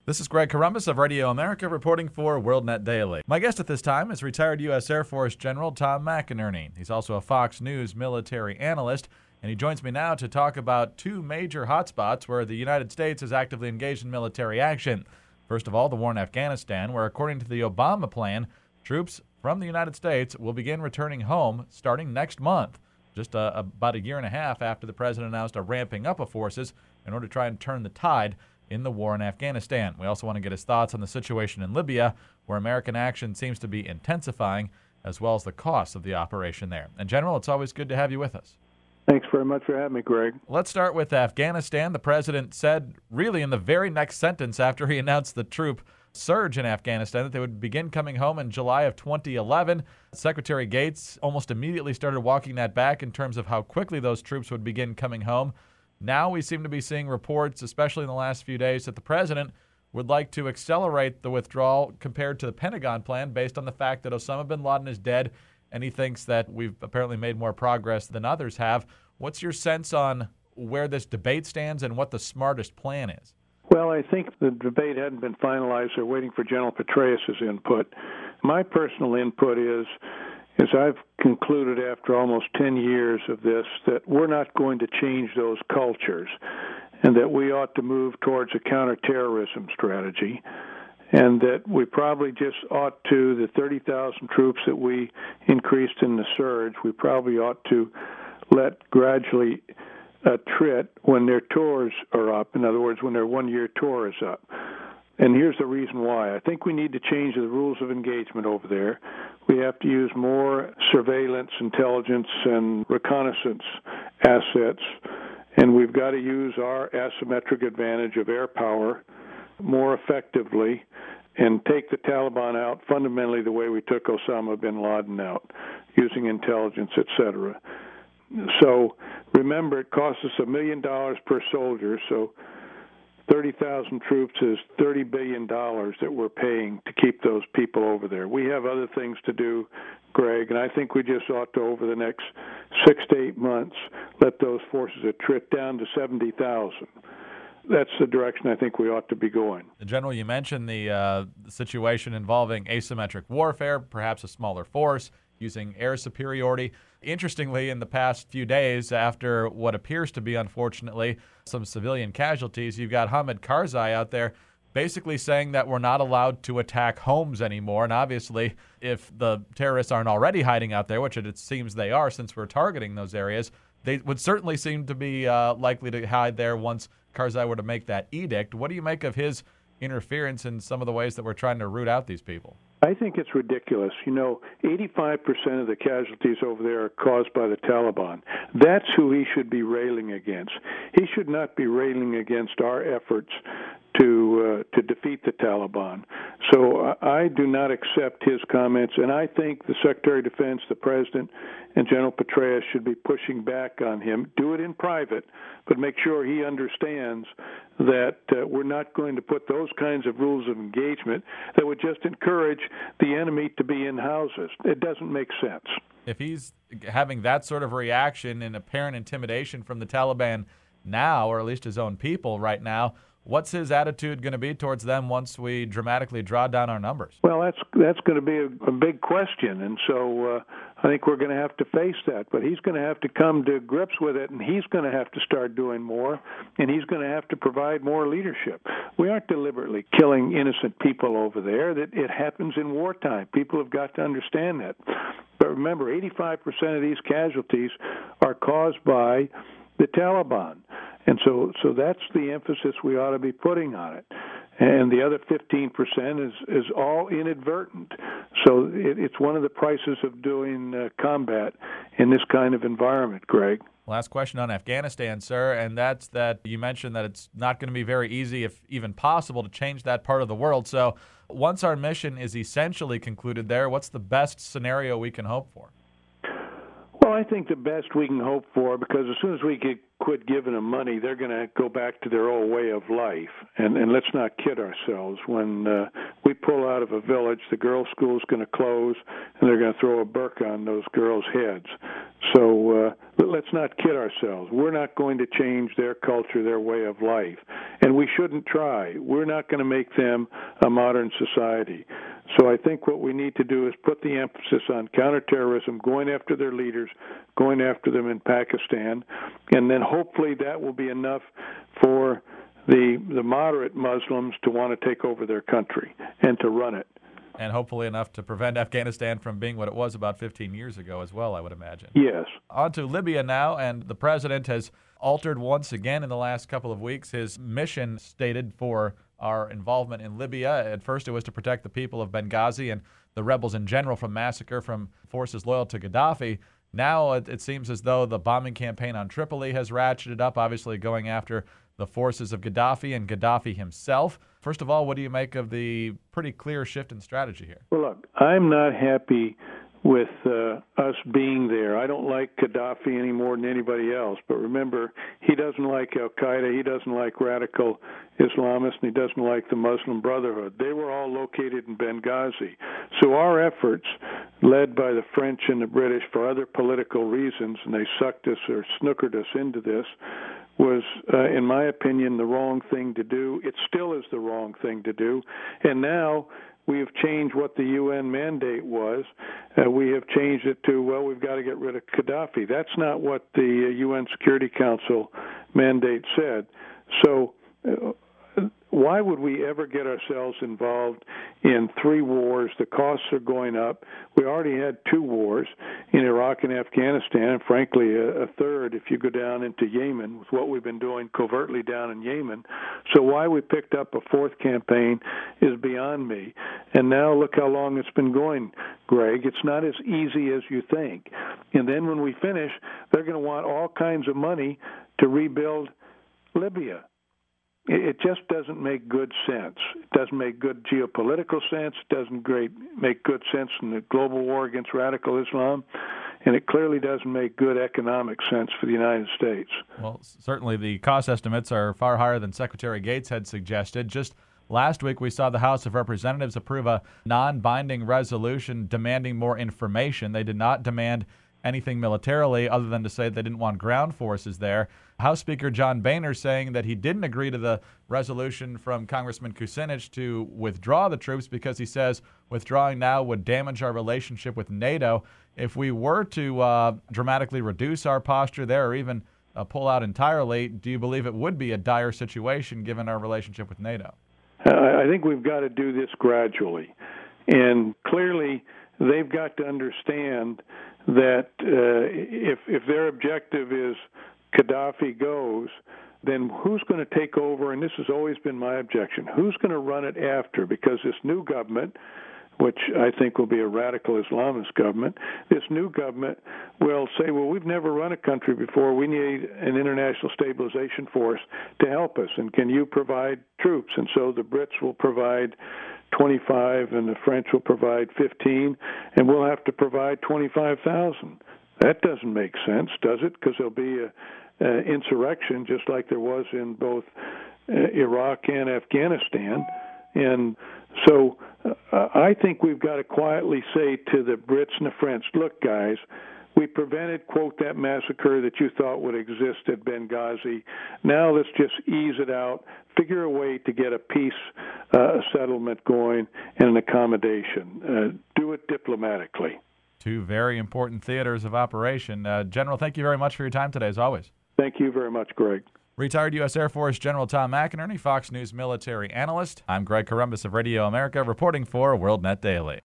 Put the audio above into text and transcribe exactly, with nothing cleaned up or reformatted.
This is Greg Corombos of Radio America reporting for WorldNet Daily. My guest at this time is retired U S Air Force General Tom McInerney. He's also a Fox News military analyst, and he joins me now to talk about two major hotspots where the United States is actively engaged in military action. First of all, the war in Afghanistan, where according to the Obama plan, troops from the United States will begin returning home starting next month, just uh, about a year and a half after the president announced a ramping up of forces in order to try and turn the tide in the war in Afghanistan. We also want to get his thoughts on the situation in Libya, where American action seems to be intensifying, as well as the costs of the operation there. And General, it's always good to have you with us. Thanks very much for having me, Greg. Let's start with Afghanistan. The president said, really in the very next sentence after he announced the troop surge in Afghanistan, that they would begin coming home in July of twenty eleven. Secretary Gates almost immediately started walking that back in terms of how quickly those troops would begin coming home. Now we seem to be seeing reports, especially in the last few days, that the president would like to accelerate the withdrawal compared to the Pentagon plan based on the fact that Osama bin Laden is dead, and he thinks that we've apparently made more progress than others have. What's your sense on where this debate stands and what the smartest plan is? Well, I think the debate hadn't been finalized. They're waiting for General Petraeus' input. My personal input is is I've concluded after almost ten years of this that we're not going to change those cultures and that we ought to move towards a counterterrorism strategy and that we probably just ought to, the thirty thousand troops that we increased in the surge, we probably ought to let gradually attrit when their tours are up. In other words, when their one-year tour is up. And here's the reason why. I think we need to change the rules of engagement over there. We have to use more surveillance, intelligence, and reconnaissance assets, and we've got to use our asymmetric advantage of air power more effectively and take the Taliban out fundamentally the way we took Osama bin Laden out, using intelligence, et cetera. So remember, it costs us a million dollars per soldier, so thirty thousand troops is thirty billion dollars that we're paying to keep those people over there. We have other things to do, Greg, and I think we just ought to, over the next six to eight months, let those forces attrit down to seventy thousand. That's the direction I think we ought to be going. General, you mentioned the uh, situation involving asymmetric warfare, perhaps a smaller force, using air superiority. Interestingly, in the past few days, after what appears to be, unfortunately, some civilian casualties, you've got Hamid Karzai out there basically saying that we're not allowed to attack homes anymore. And obviously, if the terrorists aren't already hiding out there, which it seems they are since we're targeting those areas, they would certainly seem to be uh, likely to hide there once Karzai were to make that edict. What do you make of his interference in some of the ways that we're trying to root out these people? I think it's ridiculous. You know, eighty-five percent of the casualties over there are caused by the Taliban. That's who he should be railing against. He should not be railing against our efforts to uh, to defeat the Taliban. So I, I do not accept his comments, and I think the Secretary of Defense, the President, and General Petraeus should be pushing back on him. Do it in private, but make sure he understands that uh, we're not going to put those kinds of rules of engagement that would just encourage the enemy to be in houses. It doesn't make sense. If he's having that sort of reaction and apparent intimidation from the Taliban now, or at least his own people right now, what's his attitude going to be towards them once we dramatically draw down our numbers? Well, that's that's going to be a, a big question, and so uh, I think we're going to have to face that. But he's going to have to come to grips with it, and he's going to have to start doing more, and he's going to have to provide more leadership. We aren't deliberately killing innocent people over there. That it happens in wartime. People have got to understand that. But remember, eighty-five percent of these casualties are caused by the Taliban. And so so that's the emphasis we ought to be putting on it. And the other fifteen percent is, is all inadvertent. So it, it's one of the prices of doing uh, combat in this kind of environment, Greg. Last question on Afghanistan, sir, and that's that you mentioned that it's not going to be very easy, if even possible, to change that part of the world. So once our mission is essentially concluded there, what's the best scenario we can hope for? Well, I think the best we can hope for, because as soon as we get quit giving them money, they're going to go back to their old way of life. And, and let's not kid ourselves. When uh, we pull out of a village, the girls' school is going to close, and they're going to throw a burqa on those girls' heads. So uh, let's not kid ourselves. We're not going to change their culture, their way of life, and we shouldn't try. We're not going to make them a modern society. So I think what we need to do is put the emphasis on counterterrorism, going after their leaders, going after them in Pakistan, and then hopefully that will be enough for the the moderate Muslims to want to take over their country and to run it. And hopefully enough to prevent Afghanistan from being what it was about fifteen years ago as well, I would imagine. Yes. On to Libya now, and the president has altered once again in the last couple of weeks his mission stated for our involvement in Libya. At first it was to protect the people of Benghazi and the rebels in general from massacre from forces loyal to Gaddafi. Now it, it seems as though the bombing campaign on Tripoli has ratcheted up, obviously going after the forces of Gaddafi and Gaddafi himself. First of all, what do you make of the pretty clear shift in strategy here? Well, look, I'm not happy with uh, us being there. I don't like Gaddafi any more than anybody else. But remember, he doesn't like al-Qaeda, he doesn't like radical Islamists, and he doesn't like the Muslim Brotherhood. They were all located in Benghazi. So our efforts, led by the French and the British for other political reasons, and they sucked us or snookered us into this, was, uh, in my opinion, the wrong thing to do. It still is the wrong thing to do. And now we have changed what the U N mandate was. Uh, we have changed it to, well, we've got to get rid of Gaddafi. That's not what the uh, U N Security Council mandate said. So uh, why would we ever get ourselves involved in three wars? The costs are going up. We already had two wars in Iraq and Afghanistan, and frankly, a, a third if you go down into Yemen, with what we've been doing covertly down in Yemen. So why we picked up a fourth campaign is beyond me. And now look how long it's been going, Greg. It's not as easy as you think. And then when we finish, they're going to want all kinds of money to rebuild Libya. It just doesn't make good sense. It doesn't make good geopolitical sense. It doesn't great, make good sense in the global war against radical Islam. And it clearly doesn't make good economic sense for the United States. Well, certainly the cost estimates are far higher than Secretary Gates had suggested. Just last week, we saw the House of Representatives approve a non-binding resolution demanding more information. They did not demand anything militarily other than to say they didn't want ground forces there. House Speaker John Boehner saying that he didn't agree to the resolution from Congressman Kucinich to withdraw the troops because he says withdrawing now would damage our relationship with NATO. If we were to uh, dramatically reduce our posture there or even uh, pull out entirely, do you believe it would be a dire situation given our relationship with NATO? I think we've got to do this gradually. And clearly, they've got to understand that uh, if if their objective is Gaddafi goes, then who's going to take over? And this has always been my objection. Who's going to run it after? Because this new government, which I think will be a radical Islamist government, this new government will say, well, we've never run a country before. We need an international stabilization force to help us. And can you provide troops? And so the Brits will provide twenty-five and the French will provide fifteen, and we'll have to provide twenty-five thousand. That doesn't make sense, does it? Because there'll be a Uh, insurrection, just like there was in both uh, Iraq and Afghanistan. And so uh, I think we've got to quietly say to the Brits and the French, look, guys, we prevented, quote, that massacre that you thought would exist at Benghazi. Now let's just ease it out, figure a way to get a peace, uh, a settlement going, and an accommodation. Uh, do it diplomatically. Two very important theaters of operation. Uh, General, thank you very much for your time today, as always. Thank you very much, Greg. Retired U S Air Force General Tom McInerney, Fox News military analyst. I'm Greg Corombos of Radio America, reporting for WorldNet Daily.